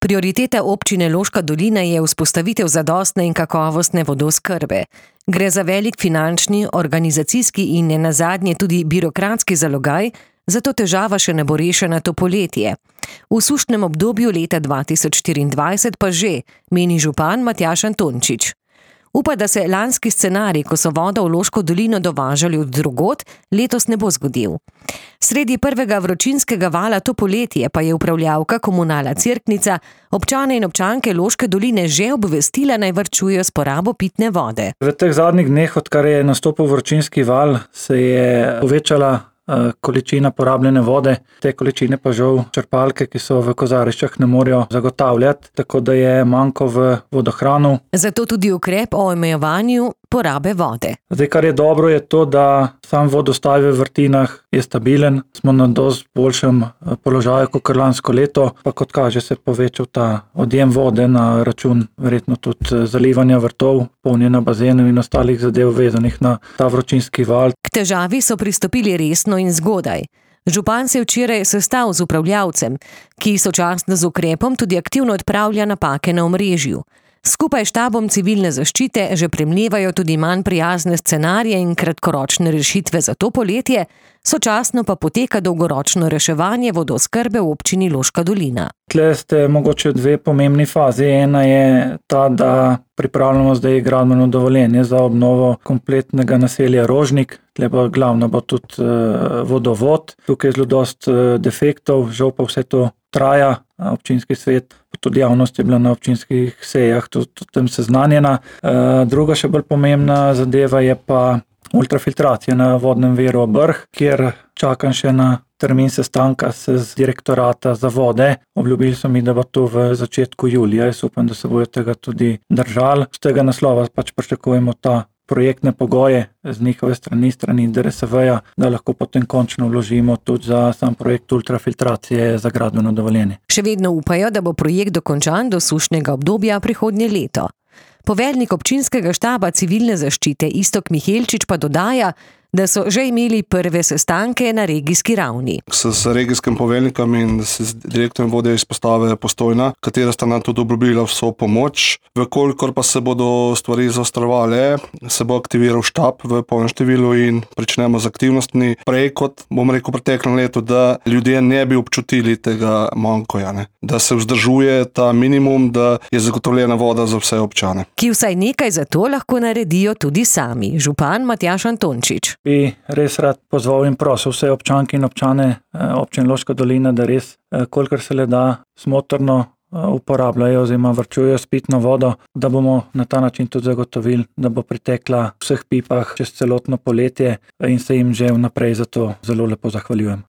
Prioriteta občine Loška dolina je vzpostavitev zadostne in kakovostne vodooskrbe. Gre za velik finančni, organizacijski in nenazadnje tudi birokratski zalogaj, zato težava še ne bo rešena to poletje. V sušnem obdobju leta 2024 pa že, meni župan Matjaž Antončič. Upa, da se lanski scenarij, ko so vodo v Loško dolino dovažali od drugod, letos ne bo zgodil. Sredi prvega vročinskega vala to poletje pa je upravljavka Komunala Cerknica občane in občanke Loške doline že obvestila, naj varčujejo s porabo pitne vode. V teh zadnjih dneh, odkar je nastopil vročinski val, se je povečala količina porabljene vode. Te količine pa žal črpalke, ki so v kozariščah, ne morejo zagotavljati, tako da je manko v vodohranu. Zato tudi ukrep o omejevanju porabe vode. Zdaj, kar je dobro, je to, da sam vodostaj v vrtinah je stabilen. Smo na dosti boljšem položaju kot lansko leto, pa kot kaže se povečal ta odjem vode na račun verjetno tudi zalivanja vrtov, polnjenja bazenov in ostalih zadev vezanih na ta vročinski val. K težavi so pristopili resno in zgodaj. Župan se je včeraj sestal z upravljavcem, ki sočasno z ukrepom tudi aktivno odpravlja napake na omrežju. Skupaj s štabom civilne zaščite že premlevajo tudi manj prijazne scenarije in kratkoročne rešitve za to poletje, sočasno pa poteka dolgoročno reševanje vodooskrbe v občini Loška dolina. Tle ste mogoče dve pomembni fazi. Ena je ta, da pripravljamo zdaj gradbeno dovoljenje za obnovo kompletnega naselja Rožnik. Tle pa glavno bo tudi vodovod. Tukaj je zelo dosti defektov, žal pa vse to traja. Občinski svet, tudi javnost je bila na občinskih sejah tudi o tem seznanjena. Druga še bolj pomembna zadeva je pa ultrafiltracija na vodnem viru Brh, kjer čakam še na termin sestanka z direktorata za vode. Obljubili so mi, da bo to v začetku julija. Jaz upam, da se bojo tega tudi držali. Z tega naslova pač pričakujemo ta projektne pogoje z njihove strani DRSV-ja, da lahko potem končno vložimo tudi za sam projekt ultrafiltracije za gradbeno dovoljenje. Še vedno upajo, da bo projekt dokončan do sušnega obdobja prihodnje leto. Poveljnik občinskega štaba civilne zaščite Iztok Mihelčič pa dodaja, da so že imeli prve sestanke na regijski ravni. S regijskim poveljnikom in s direktorjem vodje izpostave Postojna, katera sta nam tudi obljubila vso pomoč. Vkolikor pa se bodo stvari zaostrovale, se bo aktiviral štab v polnem številu in pričnemo z aktivnostmi prej kot, bom rekel, v preteklem letu, da ljudje ne bi občutili tega mankoja, ne? Da se vzdržuje ta minimum, da je zagotovljena voda za vse občane. Ki vsaj nekaj za to lahko naredijo tudi sami. Župan Matjaž Antončič. Bi res rad pozval in prosil vse občanke in občane občine Loška dolina, da res, kolikor se le da, smotrno uporabljajo oziroma varčujejo s pitno vodo, da bomo na ta način tudi zagotovili, da bo pritekla v vseh pipah čez celotno poletje in se jim že vnaprej za to zelo lepo zahvaljujem.